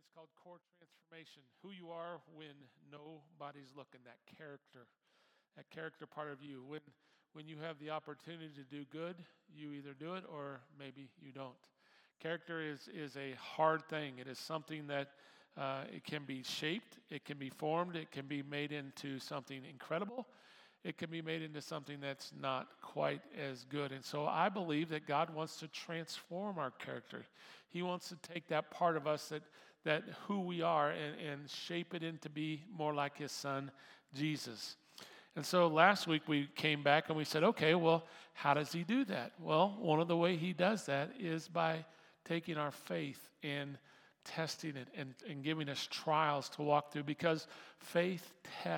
called core transformation. Who you are when nobody's looking, that character part of you. When you have the opportunity to do good, you either do it or maybe you don't. Character is a hard thing. It is something that it can be shaped, it can be formed, it can be made into something incredible. It can be made into something that's not quite as good. And so I believe that God wants to transform our character. He wants to take that part of us that who we are and shape it into be more like his son, Jesus. And so last week we came back and we said, okay, well, how does he do that? Well, one of the way he does that is by taking our faith and testing it and giving us trials to walk through, because faith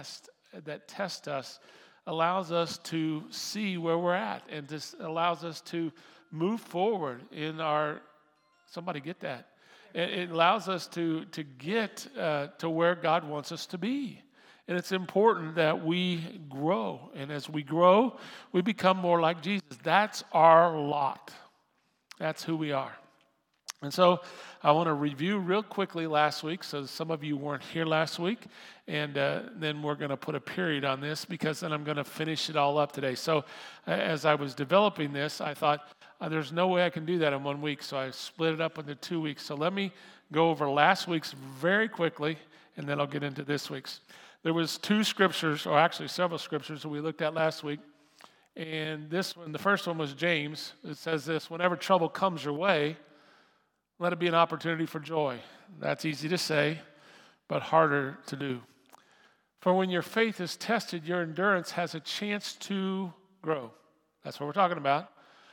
that test us allows us to see where we're at, and this allows us to move forward in somebody get that. It allows us to get to where God wants us to be. And it's important that we grow. And as we grow, we become more like Jesus. That's our lot. That's who we are. And so I want to review real quickly last week. So some of you weren't here last week. And then we're going to put a period on this, because then I'm going to finish it all up today. So as I was developing this, I thought, there's no way I can do that in 1 week. So I split it up into 2 weeks. So let me go over last week's very quickly, and then I'll get into this week's. There was 2 scriptures, or actually several scriptures, that we looked at last week. And this one, the first one was James. It says this: whenever trouble comes your way, let it be an opportunity for joy. That's easy to say, but harder to do. For when your faith is tested, your endurance has a chance to grow. That's what we're talking about.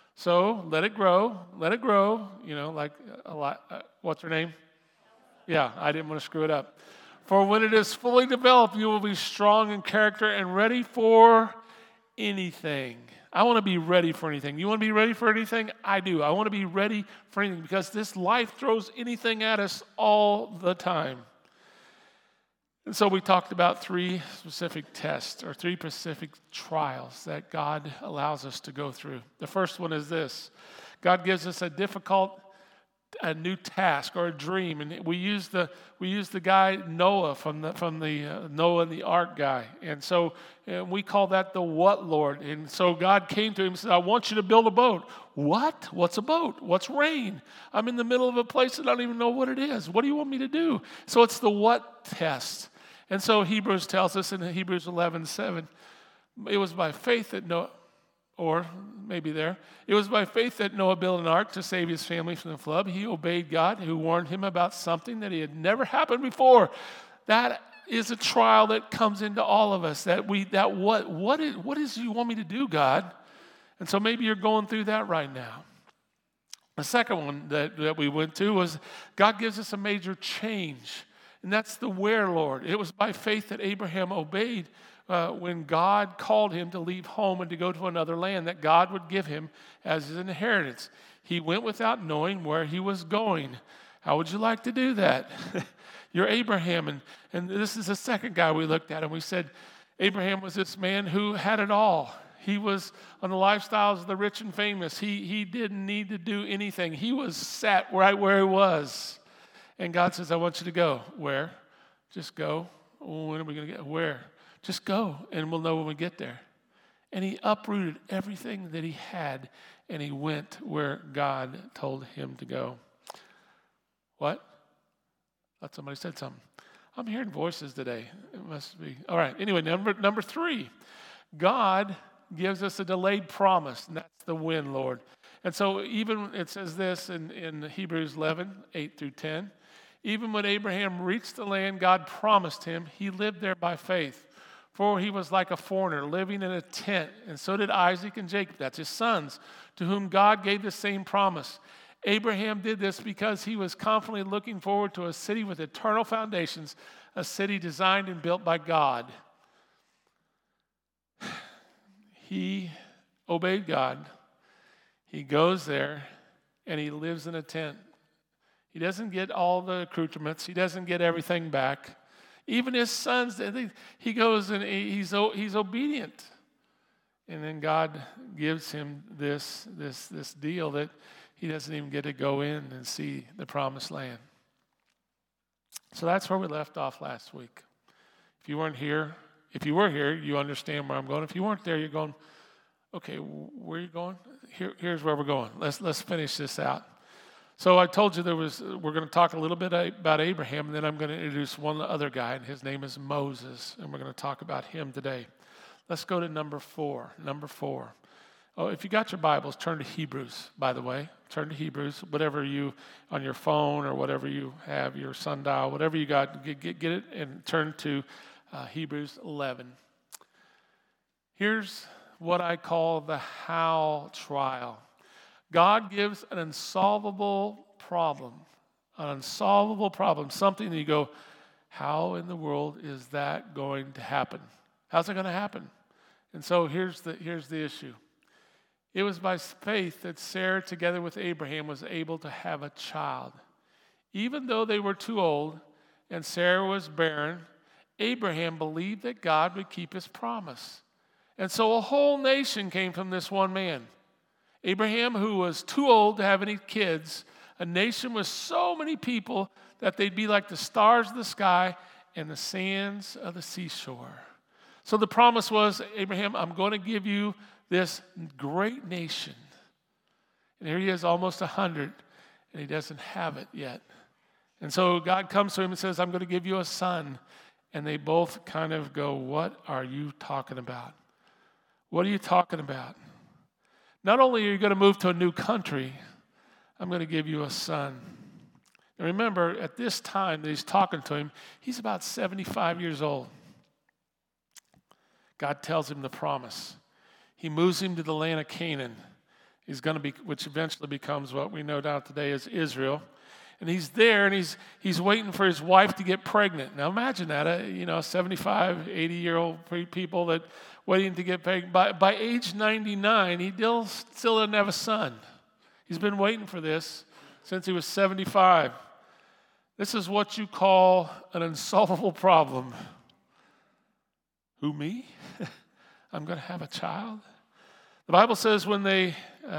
So let it grow. Let it grow. You know, like a lot. What's her name? Yeah, I didn't want to screw it up. For when it is fully developed, you will be strong in character and ready for anything. I want to be ready for anything. You want to be ready for anything? I do. I want to be ready for anything, because this life throws anything at us all the time. And so we talked about 3 specific tests, or 3 specific trials that God allows us to go through. The first one is this: God gives us a new task or a dream, and we use the guy Noah from the Noah and the Ark guy, and so we call that the what Lord. And so God came to him and said, I want you to build a boat. What? What's a boat? What's rain? I'm in the middle of a place that I don't even know what it is. What do you want me to do? So it's the what test. And so Hebrews tells us in Hebrews 11:7, it was by faith that Noah, or maybe there, it was by faith that Noah built an ark to save his family from the flood. He obeyed God, who warned him about something that had never happened before. That is a trial that comes into all of us. What is you want me to do, God? And so maybe you're going through that right now. The second one that we went to was God gives us a major change, and that's the where, Lord. It was by faith that Abraham obeyed when God called him to leave home and to go to another land that God would give him as his inheritance. He went without knowing where he was going. How would you like to do that? You're Abraham, and this is the second guy we looked at, and we said Abraham was this man who had it all. He was on the lifestyles of the rich and famous. He didn't need to do anything. He was sat right where he was. And God says, I want you to go. Where? Just go. When are we going to get? Where? Just go, and we'll know when we get there. And he uprooted everything that he had, and he went where God told him to go. What? Thought somebody said something. I'm hearing voices today. It must be. All right. Anyway, number 3. God gives us a delayed promise, and that's the win, Lord. And so even it says this in Hebrews 11:8-10. Even when Abraham reached the land God promised him, he lived there by faith. For he was like a foreigner living in a tent, and so did Isaac and Jacob, that's his sons, to whom God gave the same promise. Abraham did this because he was confidently looking forward to a city with eternal foundations, a city designed and built by God. He obeyed God. He goes there, and he lives in a tent. He doesn't get all the accoutrements. He doesn't get everything back. Even his sons, he goes and he's obedient. And then God gives him this deal that he doesn't even get to go in and see the promised land. So that's where we left off last week. If you were here, you understand where I'm going. If you weren't there, you're going, okay, where are you going? Here's where we're going. Let's finish this out. So I told you we're going to talk a little bit about Abraham, and then I'm going to introduce one other guy, and his name is Moses, and we're going to talk about him today. Let's go to number 4. Number 4. Oh, if you got your Bibles, turn to Hebrews, by the way. Turn to Hebrews, whatever you, on your phone or whatever you have, your sundial, whatever you got, get it and turn to Hebrews 11. Here's what I call the how trial. God gives an unsolvable problem, something that you go, how in the world is that going to happen? How's it going to happen? And so here's the issue. It was by faith that Sarah, together with Abraham, was able to have a child. Even though they were too old and Sarah was barren, Abraham believed that God would keep his promise. And so a whole nation came from this one man. Abraham, who was too old to have any kids, a nation with so many people that they'd be like the stars of the sky and the sands of the seashore. So the promise was, Abraham, I'm going to give you this great nation. And here he is, almost 100, and he doesn't have it yet. And so God comes to him and says, I'm going to give you a son. And they both kind of go, what are you talking about? What are you talking about? Not only are you going to move to a new country, I'm going to give you a son. And remember, at this time that he's talking to him, he's about 75 years old. God tells him the promise. He moves him to the land of Canaan. He's going to be, which eventually becomes what we know now today as Israel. And he's there, and he's waiting for his wife to get pregnant. Now imagine that, 75, 80-year-old people that waiting to get pregnant. By age 99, he still doesn't have a son. He's been waiting for this since he was 75. This is what you call an unsolvable problem. Who, me? I'm going to have a child? The Bible says when they,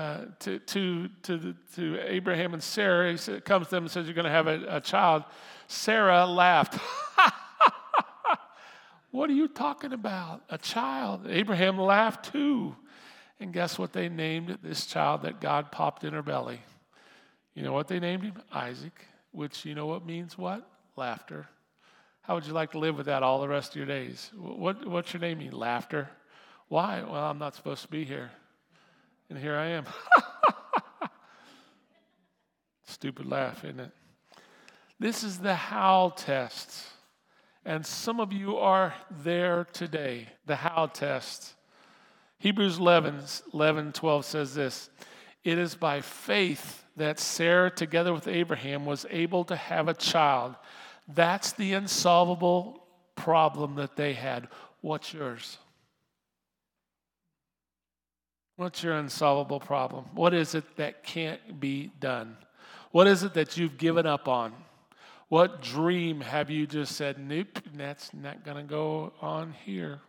to Abraham and Sarah, he comes to them and says, you're going to have a child. Sarah laughed. What are you talking about? A child. Abraham laughed too. And guess what they named this child that God popped in her belly? You know what they named him? Isaac, which you know what means what? Laughter. How would you like to live with that all the rest of your days? What's your name mean? Laughter. Why? Well, I'm not supposed to be here. And here I am. Stupid laugh, isn't it? This is the how test. And some of you are there today. The how test. Hebrews 11:12 says this. It is by faith that Sarah, together with Abraham, was able to have a child. That's the unsolvable problem that they had. What's yours? What's your unsolvable problem? What is it that can't be done? What is it that you've given up on? What dream have you just said, nope, that's not going to go on here?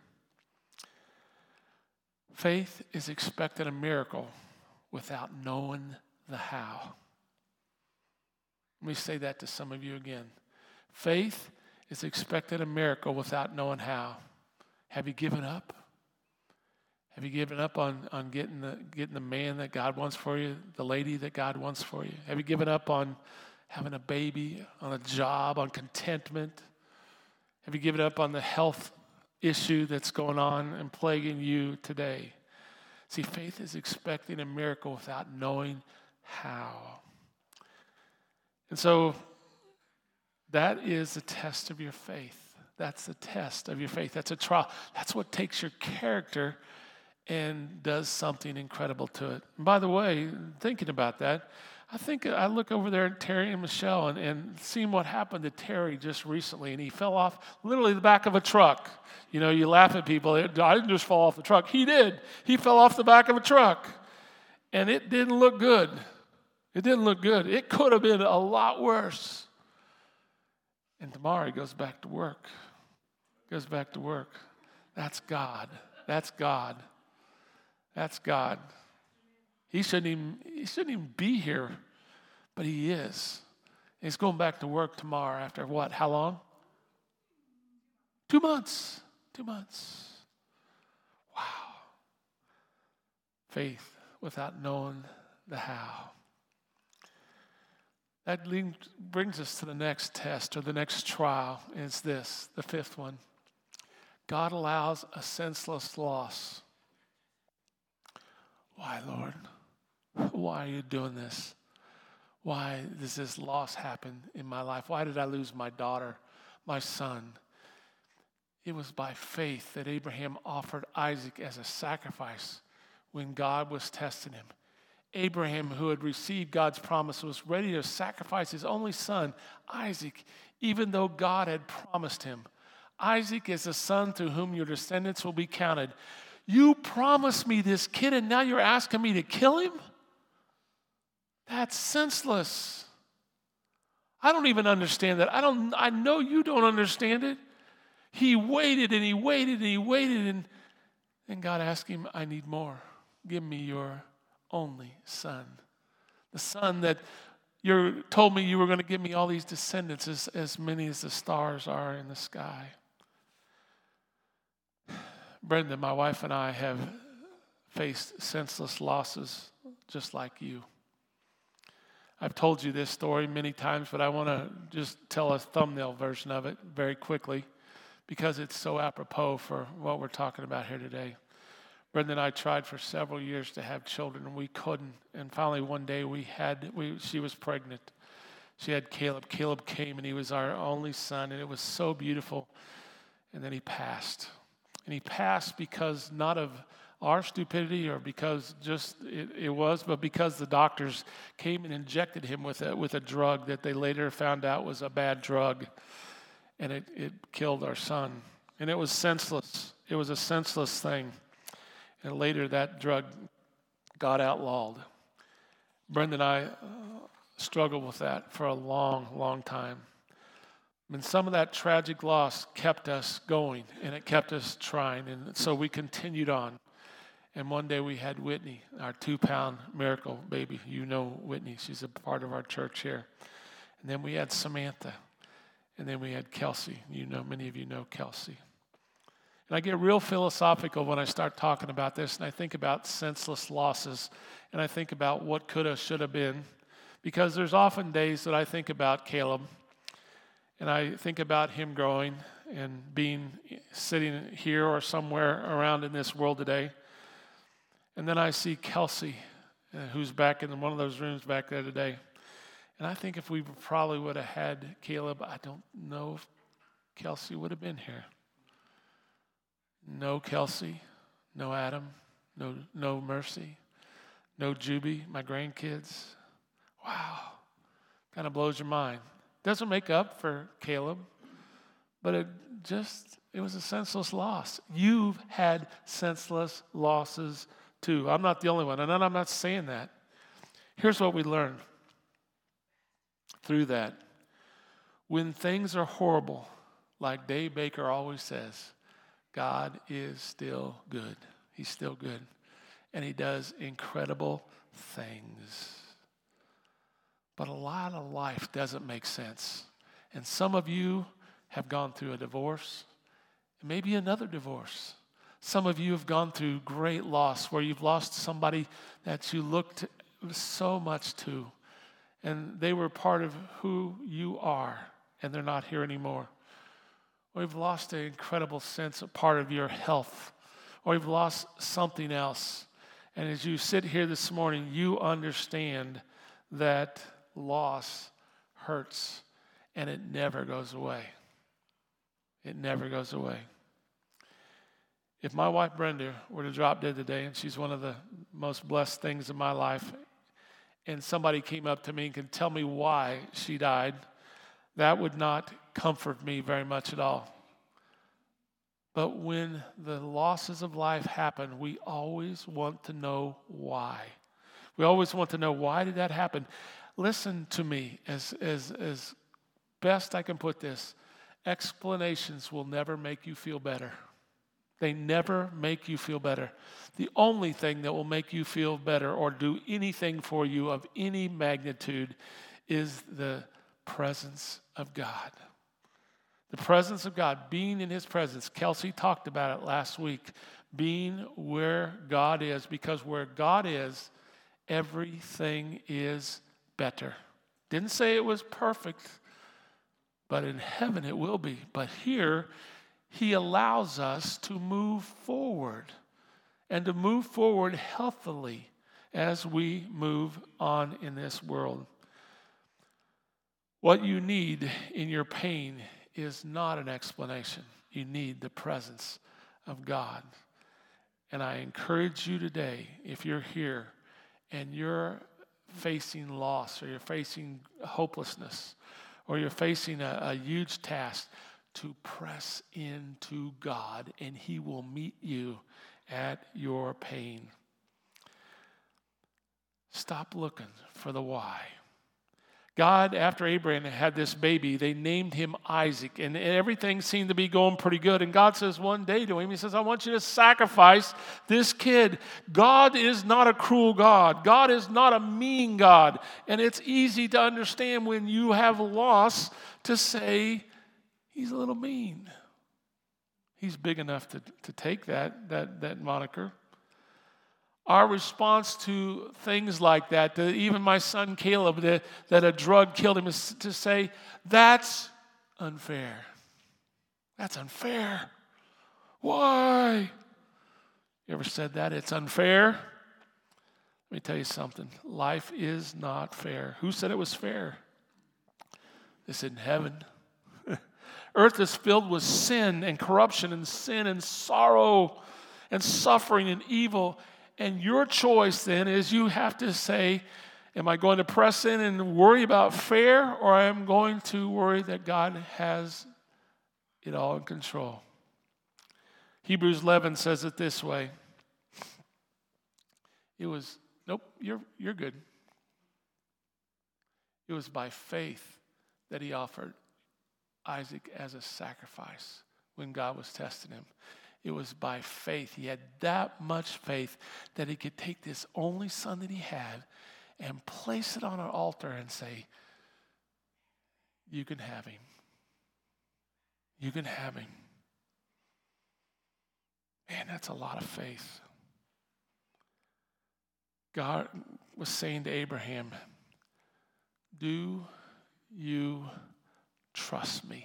Faith is expecting a miracle without knowing the how. Let me say that to some of you again. Faith is expecting a miracle without knowing how. Have you given up? Have you given up on getting the man that God wants for you, the lady that God wants for you? Have you given up on having a baby, on a job, on contentment? Have you given up on the health issue that's going on and plaguing you today? See, faith is expecting a miracle without knowing how. And so that is the test of your faith. That's the test of your faith. That's a trial. That's what takes your character and does something incredible to it. And by the way, thinking about that, I look over there at Terry and Michelle and seeing what happened to Terry just recently, and he fell off literally the back of a truck. You know, you laugh at people. I didn't just fall off the truck. He did. He fell off the back of a truck, and it didn't look good. It didn't look good. It could have been a lot worse. And tomorrow he goes back to work. Goes back to work. That's God. That's God. That's God. He shouldn't even be here, but he is. He's going back to work tomorrow after what? How long? 2 months. 2 months. Wow. Faith without knowing the how. That brings us to the next test or the next trial. Is this, the fifth one. God allows a senseless loss. Why, Lord? Why are you doing this? Why does this loss happen in my life? Why did I lose my daughter, my son? It was by faith that Abraham offered Isaac as a sacrifice when God was testing him. Abraham, who had received God's promise, was ready to sacrifice his only son, Isaac, even though God had promised him. Isaac is the son through whom your descendants will be counted. You promised me this kid, and now you're asking me to kill him? That's senseless. I don't even understand that. I know you don't understand it. He waited and he waited and he waited, and God asked him, I need more. Give me your only son. The son that you told me you were going to give me all these descendants, as many as the stars are in the sky. Brenda, my wife, and I have faced senseless losses just like you. I've told you this story many times, but I want to just tell a thumbnail version of it very quickly because it's so apropos for what we're talking about here today. Brenda and I tried for several years to have children, and we couldn't. And finally, one day, she was pregnant. She had Caleb. Caleb came, and he was our only son, and it was so beautiful. And then he passed. And he passed because not of our stupidity or because just it was, but because the doctors came and injected him with a drug that they later found out was a bad drug. And it killed our son. And it was senseless. It was a senseless thing. And later that drug got outlawed. Brenda and I struggled with that for a long, long time. And some of that tragic loss kept us going, and it kept us trying. And so we continued on. And one day we had Whitney, our 2-pound miracle baby. You know Whitney. She's a part of our church here. And then we had Samantha. And then we had Kelsey. Many of you know Kelsey. And I get real philosophical when I start talking about this, and I think about senseless losses, and I think about what could have, should have been. Because there's often days that I think about Caleb, and I think about him growing and sitting here or somewhere around in this world today. And then I see Kelsey, who's back in one of those rooms back there today. And I think if we probably would have had Caleb, I don't know if Kelsey would have been here. No Kelsey, no Adam, no Mercy, no Juby, my grandkids. Wow, kind of blows your mind. Doesn't make up for Caleb, but it was a senseless loss. You've had senseless losses too. I'm not the only one, and I'm not saying that. Here's what we learned through that. When things are horrible, like Dave Baker always says, God is still good. He's still good. And he does incredible things. But a lot of life doesn't make sense. And some of you have gone through a divorce, maybe another divorce. Some of you have gone through great loss where you've lost somebody that you looked so much to. And they were part of who you are, and they're not here anymore. Or you've lost an incredible sense of part of your health. Or you've lost something else. And as you sit here this morning, you understand that loss hurts, and it never goes away. It never goes away. If my wife Brenda were to drop dead today, and she's one of the most blessed things in my life, and somebody came up to me and could tell me why she died, that would not comfort me very much at all. But when the losses of life happen, we always want to know why. We always want to know, why did that happen? Listen to me as best I can put this. Explanations will never make you feel better. They never make you feel better. The only thing that will make you feel better or do anything for you of any magnitude is the presence of God. The presence of God, being in his presence. Kelsey talked about it last week. Being where God is, because where God is, everything is better. Didn't say it was perfect, but in heaven it will be. But here, he allows us to move forward, and to move forward healthily as we move on in this world. What you need in your pain is not an explanation. You need the presence of God. And I encourage you today, if you're here and you're facing loss, or you're facing hopelessness, or you're facing a huge task, to press into God, and he will meet you at your pain. Stop looking for the why. God, after Abraham had this baby, they named him Isaac, and everything seemed to be going pretty good. And God says one day to him, he says, I want you to sacrifice this kid. God is not a cruel God. God is not a mean God. And it's easy to understand when you have loss to say, he's a little mean. He's big enough to take that moniker. Our response to things like that, to even my son Caleb, that a drug killed him, is to say, that's unfair. That's unfair. Why? You ever said that? It's unfair? Let me tell you something. Life is not fair. Who said it was fair? This in heaven. Earth is filled with sin and corruption and sin and sorrow and suffering and evil. And your choice then is you have to say, am I going to press in and worry about fair, or I am going to worry that God has it all in control? Hebrews 11 says it this way. Nope, you're good. It was by faith that he offered Isaac as a sacrifice when God was testing him. It was by faith. He had that much faith that he could take this only son that he had and place it on an altar and say, you can have him. You can have him. Man, that's a lot of faith. God was saying to Abraham, do you trust me?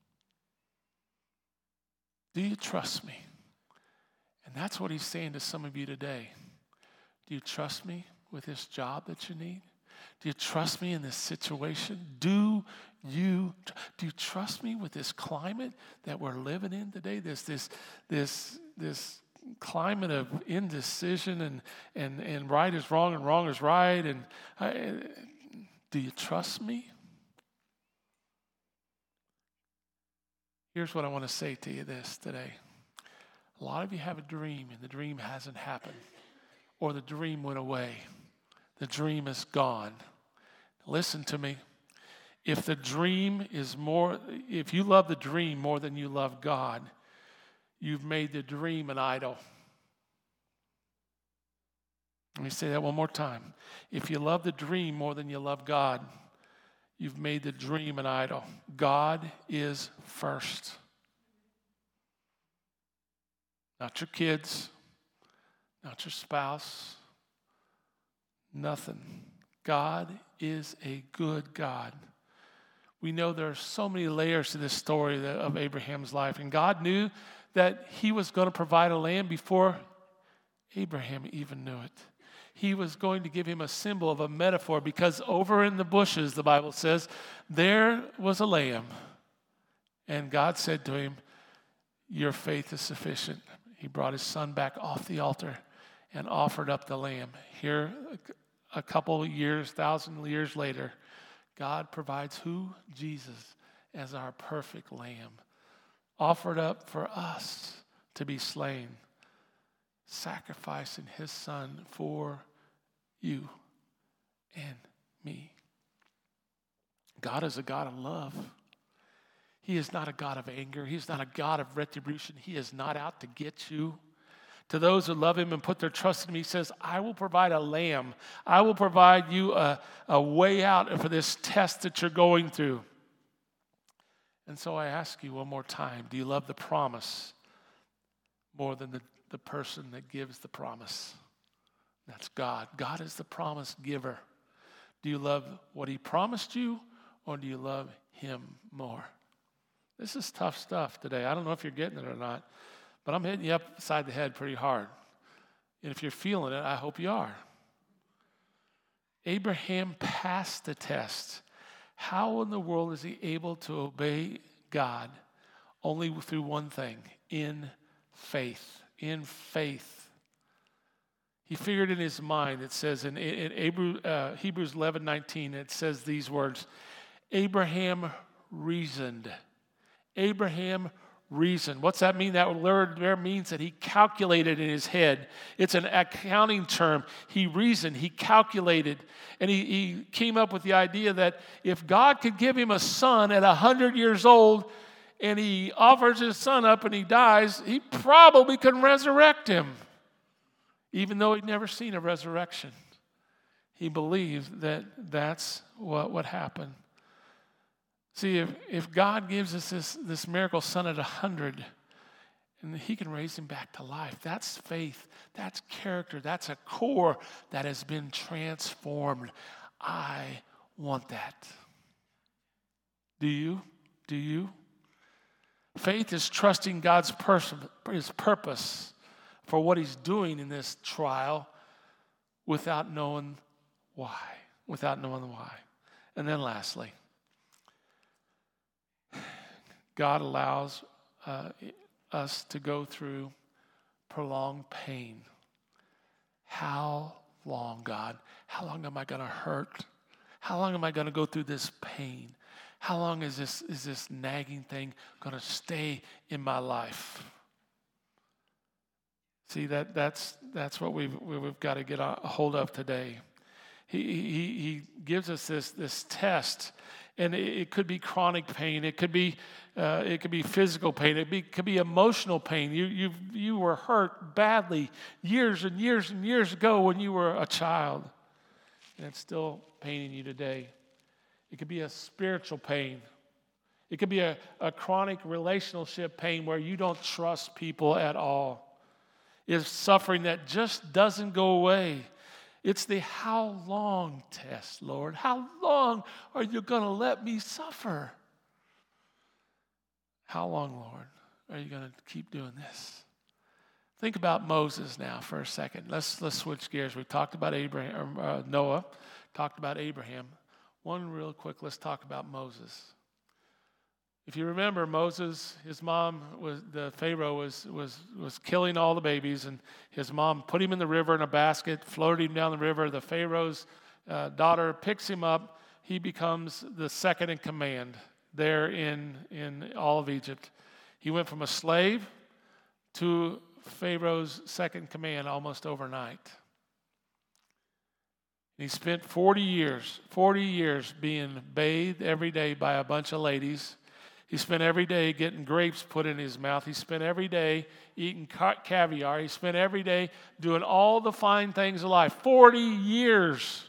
Do you trust me? And that's what he's saying to some of you today. Do you trust me with this job that you need? Do you trust me in this situation? Do you trust me with this climate that we're living in today? This climate of indecision and right is wrong and wrong is right. Do you trust me? Here's what I want to say to you this today. A lot of you have a dream, and the dream hasn't happened. Or the dream went away. The dream is gone. Listen to me. If you love the dream more than you love God, you've made the dream an idol. Let me say that one more time. If you love the dream more than you love God, you've made the dream an idol. God is first. Not your kids, not your spouse, nothing. God is a good God. We know there are so many layers to this story of Abraham's life, and God knew that he was going to provide a lamb before Abraham even knew it. He was going to give him a symbol of a metaphor, because over in the bushes, the Bible says, there was a lamb. And God said to him, your faith is sufficient. He brought his son back off the altar and offered up the lamb. Here, a couple of years, 1,000 years later, God provides who? Jesus as our perfect lamb, offered up for us to be slain, sacrificing his son for you and me. God is a God of love. He is not a God of anger. He's not a God of retribution. He is not out to get you. To those who love him and put their trust in him, he says, I will provide a lamb. I will provide you a way out for this test that you're going through. And so I ask you one more time, do you love the promise more than the person that gives the promise? That's God. God is the promise giver. Do you love what he promised you, or do you love him more? This is tough stuff today. I don't know if you're getting it or not, but I'm hitting you upside the head pretty hard. And if you're feeling it, I hope you are. Abraham passed the test. How in the world is he able to obey God? Only through one thing, in faith. In faith. He figured in his mind, it says in Hebrews 11:19, it says these words, Abraham reasoned. Abraham reasoned. What's that mean? That word there means that he calculated in his head. It's an accounting term. He reasoned, he calculated, and he came up with the idea that if God could give him a son at 100 years old, and he offers his son up and he dies, he probably could resurrect him. Even though he'd never seen a resurrection, he believed that that's what would happen. See, if God gives us this miracle son at 100, and he can raise him back to life, that's faith, that's character, that's a core that has been transformed. I want that. Do you? Do you? Faith is trusting God's his purpose for what he's doing in this trial without knowing why. Without knowing why. And then lastly, God allows us to go through prolonged pain. How long, God? How long am I going to hurt? How long am I going to go through this pain? How long is this nagging thing going to stay in my life? See, that's what we've got to get a hold of today. He gives us this test, and it could be chronic pain. It could be physical pain. It could be emotional pain. You were hurt badly years and years and years ago when you were a child, and it's still paining you today. It could be a spiritual pain. It could be a chronic relationship pain where you don't trust people at all. It's suffering that just doesn't go away. It's the how long test, Lord. How long are you going to let me suffer? How long, Lord, are you going to keep doing this? Think about Moses now for a second. Let's switch gears. We talked about Noah, talked about Abraham. One real quick, let's talk about Moses. If you remember, Moses, his mom the Pharaoh was killing all the babies, and his mom put him in the river in a basket, floated him down the river. The Pharaoh's daughter picks him up. He becomes the second in command there in all of Egypt. He went from a slave to Pharaoh's second command almost overnight. He spent 40 years being bathed every day by a bunch of ladies. He spent every day getting grapes put in his mouth. He spent every day eating caviar. He spent every day doing all the fine things of life. 40 years.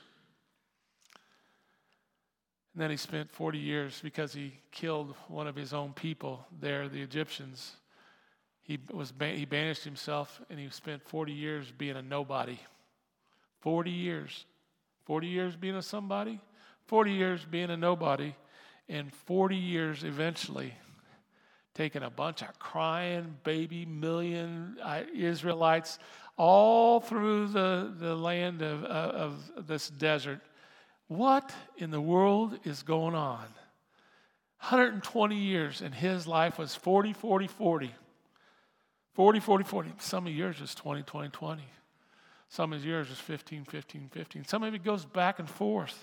And then he spent 40 years because he killed one of his own people there, the Egyptians. He banished himself, and he spent 40 years being a nobody. 40 years. 40 years being a somebody, 40 years being a nobody, and 40 years eventually taking a bunch of crying baby million Israelites all through the land of this desert. What in the world is going on? 120 years, and his life was 40, 40, 40. 40, 40, 40. Some of yours is 20, 20, 20. Some of yours is 15, 15, 15. Some of it goes back and forth.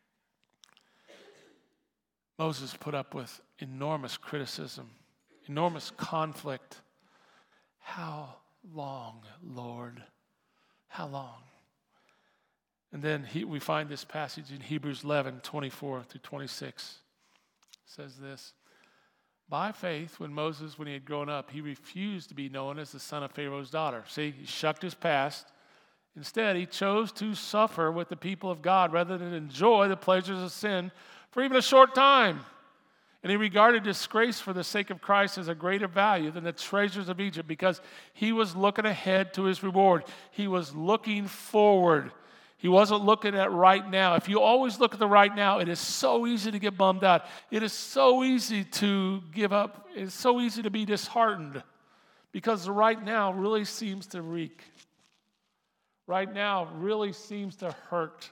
Moses put up with enormous criticism, enormous conflict. How long, Lord? How long? And then we find this passage in Hebrews 11, 24 through 26. It says this, By faith, when he had grown up, he refused to be known as the son of Pharaoh's daughter. See, he shucked his past. Instead, he chose to suffer with the people of God rather than enjoy the pleasures of sin for even a short time. And he regarded disgrace for the sake of Christ as a greater value than the treasures of Egypt because he was looking ahead to his reward. He was looking forward. He wasn't looking at right now. If you always look at the right now, it is so easy to get bummed out. It is so easy to give up. It's so easy to be disheartened because the right now really seems to reek. Right now really seems to hurt.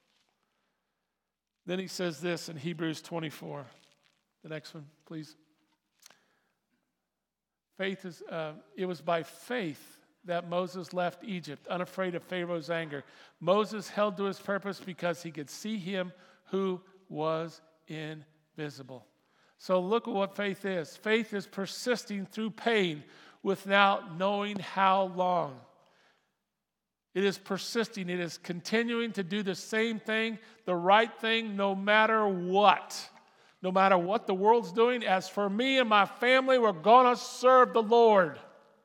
Then he says this in Hebrews 24. The next one, please. It was by faith that Moses left Egypt, unafraid of Pharaoh's anger. Moses held to his purpose because he could see him who was invisible. So look at what faith is. Faith is persisting through pain without knowing how long. It is persisting. It is continuing to do the same thing, the right thing, no matter what. No matter what the world's doing. As for me and my family, we're going to serve the Lord.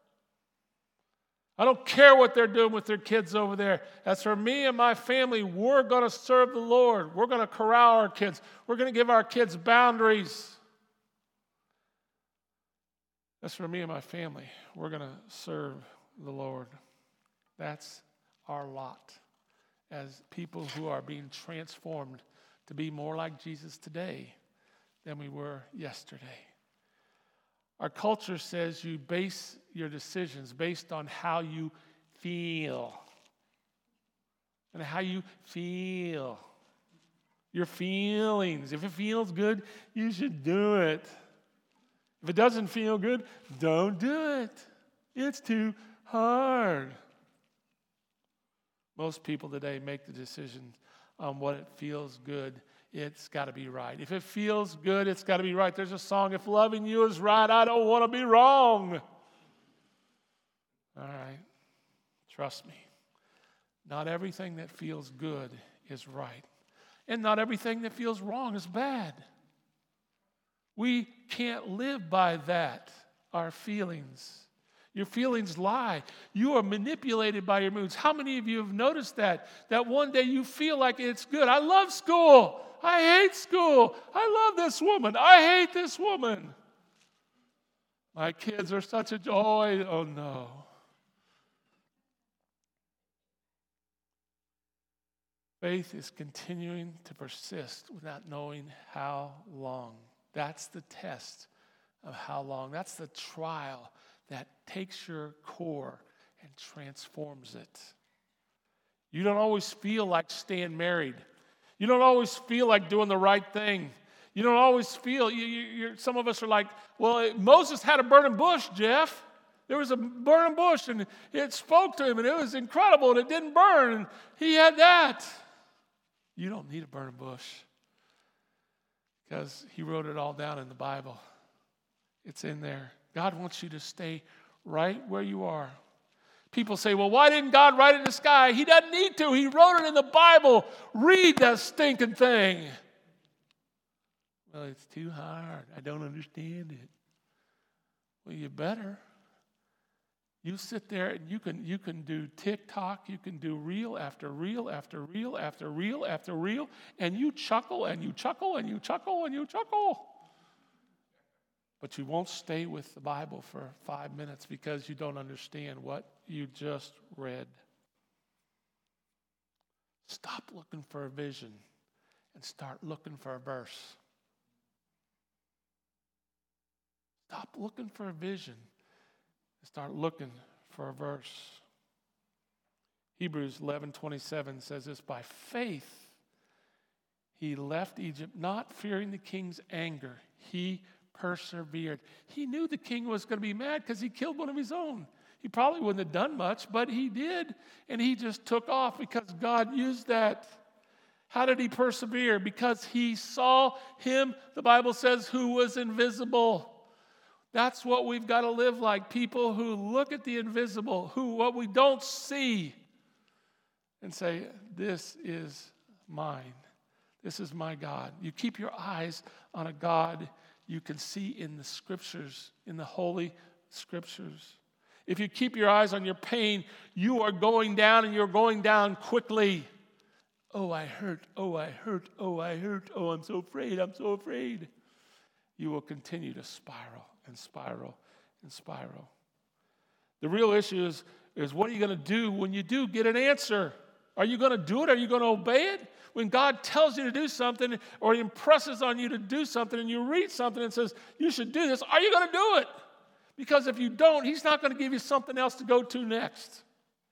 I don't care what they're doing with their kids over there. As for me and my family, we're going to serve the Lord. We're going to corral our kids. We're going to give our kids boundaries. As for me and my family, we're going to serve the Lord. That's our lot as people who are being transformed to be more like Jesus today than we were yesterday. Our culture says you base your decisions based on how you feel. And how you feel. Your feelings. If it feels good, you should do it. If it doesn't feel good, don't do it. It's too hard. Most people today make the decision on what it feels good. It's got to be right. If it feels good, it's got to be right. There's a song, if loving you is right, I don't want to be wrong. All right. Trust me. Not everything that feels good is right. And not everything that feels wrong is bad. We can't live by that, our feelings. Your feelings lie. You are manipulated by your moods. How many of you have noticed that? That one day you feel like it's good. I love school. I hate school. I love this woman. I hate this woman. My kids are such a joy. Oh, no. Faith is continuing to persist without knowing how long. That's the test of how long. That's the trial that takes your core and transforms it. You don't always feel like staying married. You don't always feel like doing the right thing. You don't always feel, some of us are like, well, Moses had a burning bush, Jeff. There was a burning bush, and it spoke to him, and it was incredible, and it didn't burn, and he had that. You don't need a burning bush because he wrote it all down in the Bible. It's in there. God wants you to stay right where you are. People say, well, why didn't God write it in the sky? He doesn't need to. He wrote it in the Bible. Read that stinking thing. Well, it's too hard. I don't understand it. Well, you better. You sit there and you can do TikTok, you can do reel after reel after reel after reel after reel, and you chuckle and you chuckle and you chuckle and you chuckle. But you won't stay with the Bible for 5 minutes because you don't understand what you just read. Stop looking for a vision and start looking for a verse. Stop looking for a vision and start looking for a verse. Hebrews 11:27 says this, by faith he left Egypt, not fearing the king's anger. He persevered. He knew the king was going to be mad because he killed one of his own. He probably wouldn't have done much, but he did. And he just took off because God used that. How did he persevere? Because he saw him, the Bible says, who was invisible. That's what we've got to live like. People who look at the invisible, what we don't see, and say, this is mine. This is my God. You keep your eyes on a God you can see in the scriptures, in the holy scriptures. If you keep your eyes on your pain, you are going down, and you're going down quickly. Oh, I hurt. Oh, I hurt. Oh, I hurt. Oh, I'm so afraid. I'm so afraid. You will continue to spiral and spiral and spiral. The real issue is what are you going to do when you do get an answer? Are you going to do it? Are you going to obey it? When God tells you to do something or He impresses on you to do something and you read something and says, you should do this, are you going to do it? Because if you don't, He's not going to give you something else to go to next.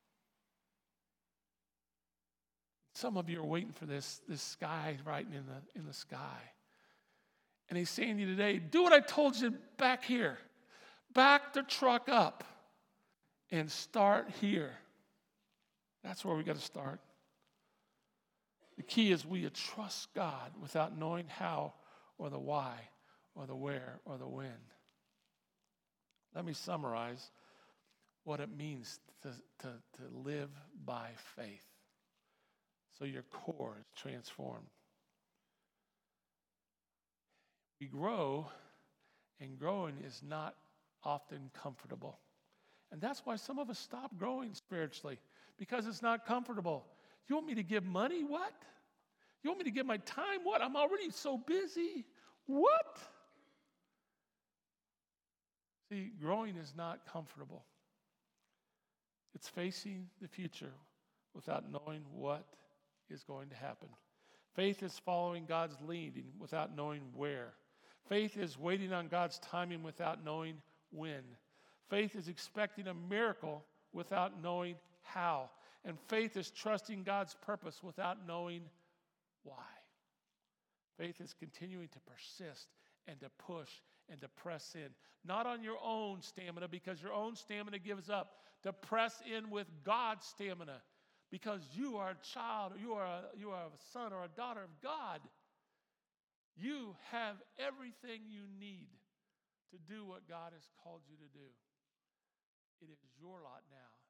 Some of you are waiting for this sky writing in the sky. And He's saying to you today, do what I told you back here. Back the truck up and start here. That's where we got to start. The key is we trust God without knowing how or the why or the where or the when. Let me summarize what it means to live by faith so your core is transformed. We grow, and growing is not often comfortable. And that's why some of us stop growing spiritually, because it's not comfortable. You want me to give money? What? You want me to give my time? What? I'm already so busy. What? See, growing is not comfortable. It's facing the future without knowing what is going to happen. Faith is following God's leading without knowing where. Faith is waiting on God's timing without knowing when. Faith is expecting a miracle without knowing how. And faith is trusting God's purpose without knowing why. Faith is continuing to persist and to push and to press in. Not on your own stamina, because your own stamina gives up. To press in with God's stamina, because you are a child, or you are a son or a daughter of God. You have everything you need to do what God has called you to do. It is your lot now